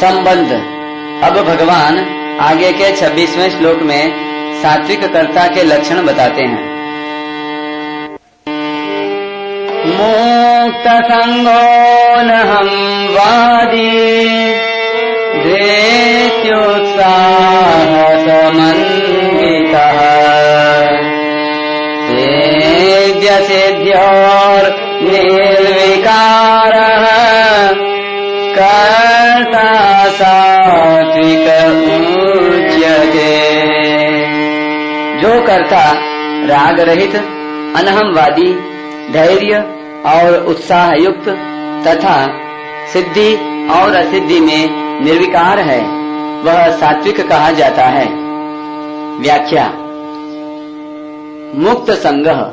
संबंध। अब भगवान आगे के 26वें श्लोक में सात्विक कर्ता के लक्षण बताते हैं। मुक्त संगो नहं वादी धृत्युत्साह समन्वितः सेव्य सिद्ध्योर निर्विकारः कर्ता सात्विक उच्यते। जो कर्ता राग रहित, अनहमवादी, धैर्य और उत्साह युक्त तथा सिद्धि और असिद्धि में निर्विकार है, वह सात्विक कहा जाता है। व्याख्या। मुक्त संग्रह।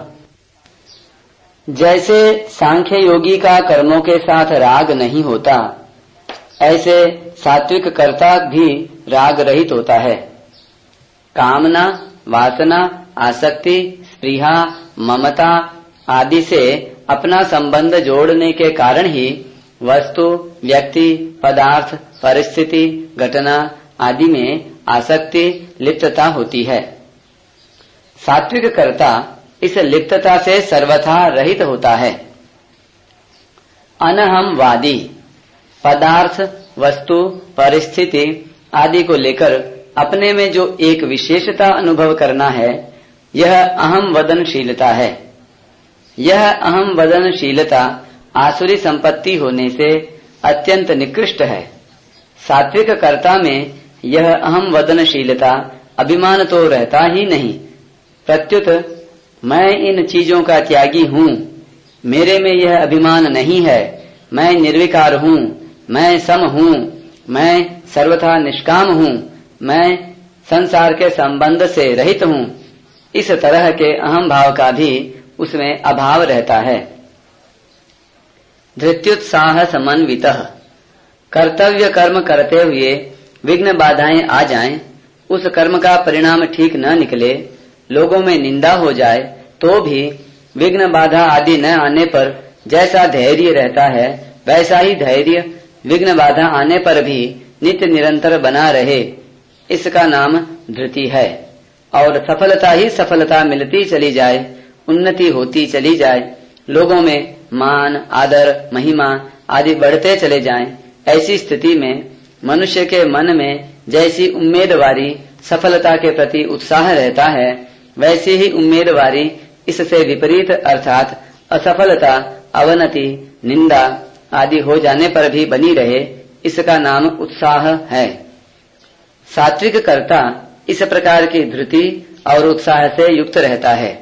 जैसे सांख्य योगी का कर्मों के साथ राग नहीं होता, ऐसे सात्विक कर्ता भी राग रहित होता है। कामना, वासना, आसक्ति, स्पृहा, ममता आदि से अपना संबंध जोड़ने के कारण ही वस्तु, व्यक्ति, पदार्थ, परिस्थिति, घटना आदि में आसक्ति, लिप्तता होती है। सात्विक कर्ता इस लिप्तता से सर्वथा रहित होता है। अनहमवादी पदार्थ, वस्तु, परिस्थिति आदि को लेकर अपने में जो एक विशेषता अनुभव करना है, यह अहम वदनशीलता है। यह अहम वदनशीलता आसुरी संपत्ति होने से अत्यंत निकृष्ट है। सात्विक कर्ता में यह अहम वदनशीलता अभिमान तो रहता ही नहीं, प्रत्युत मैं इन चीजों का त्यागी हूँ, मेरे में यह अभिमान नहीं है, मैं निर्विकार हूँ, मैं सम हूँ, मैं सर्वथा निष्काम हूँ, मैं संसार के संबंध से रहित हूँ, इस तरह के अहम भाव का भी उसमें अभाव रहता है। धृत्युत्साह समन्वितः। कर्तव्य कर्म करते हुए विघ्न बाधाएं आ जाएं, उस कर्म का परिणाम ठीक न निकले, लोगों में निंदा हो जाए, तो भी विघ्न बाधा आदि न आने पर जैसा धैर्य रहता है, वैसा ही धैर्य विघ्न बाधा आने पर भी नित्य निरंतर बना रहे, इसका नाम धृति है। और सफलता ही सफलता मिलती चली जाए, उन्नति होती चली जाए, लोगों में मान, आदर, महिमा आदि बढ़ते चले जाएं, ऐसी स्थिति में मनुष्य के मन में जैसी उम्मीदवारी सफलता के प्रति उत्साह रहता है, वैसी ही उम्मीदवारी इससे विपरीत अर्थात असफलता, अवनति, निंदा आदि हो जाने पर भी बनी रहे, इसका नाम उत्साह है। सात्विक कर्ता इस प्रकार की धृति और उत्साह से युक्त रहता है।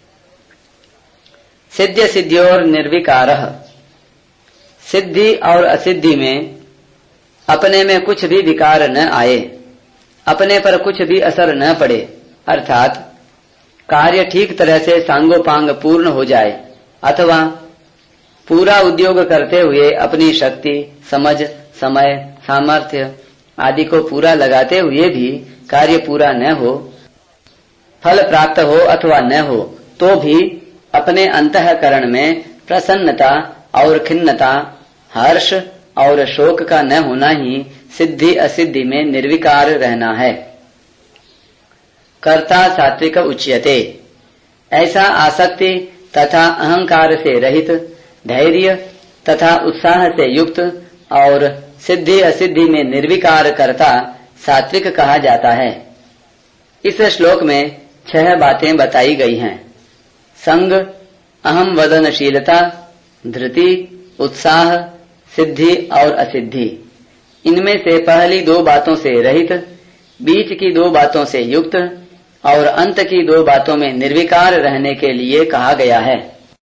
सिद्ध सिद्ध्योर निर्विकारः। सिद्धि और असिद्धि में अपने में कुछ भी विकार न आए, अपने पर कुछ भी असर न पड़े, अर्थात कार्य ठीक तरह से सांगोपांग पूर्ण हो जाए, अथवा पूरा उद्योग करते हुए अपनी शक्ति, समझ, समय, सामर्थ्य आदि को पूरा लगाते हुए भी कार्य पूरा न हो, फल प्राप्त हो अथवा न हो, तो भी अपने अंतःकरण में प्रसन्नता और खिन्नता, हर्ष और शोक का न होना ही सिद्धि असिद्धि में निर्विकार रहना है। कर्ता सात्विक उच्यते। ऐसा आसक्ति तथा अहंकार से रहित, धैर्य तथा उत्साह से युक्त और सिद्धि असिद्धि में निर्विकार कर्ता सात्विक कहा जाता है। इस श्लोक में 6 बातें बताई गई हैं। संग, अहम वदनशीलता, धृति, उत्साह, सिद्धि और असिद्धि। इनमें से पहली 2 बातों से रहित, बीच की 2 बातों से युक्त और अंत की 2 बातों में निर्विकार रहने के लिए कहा गया है।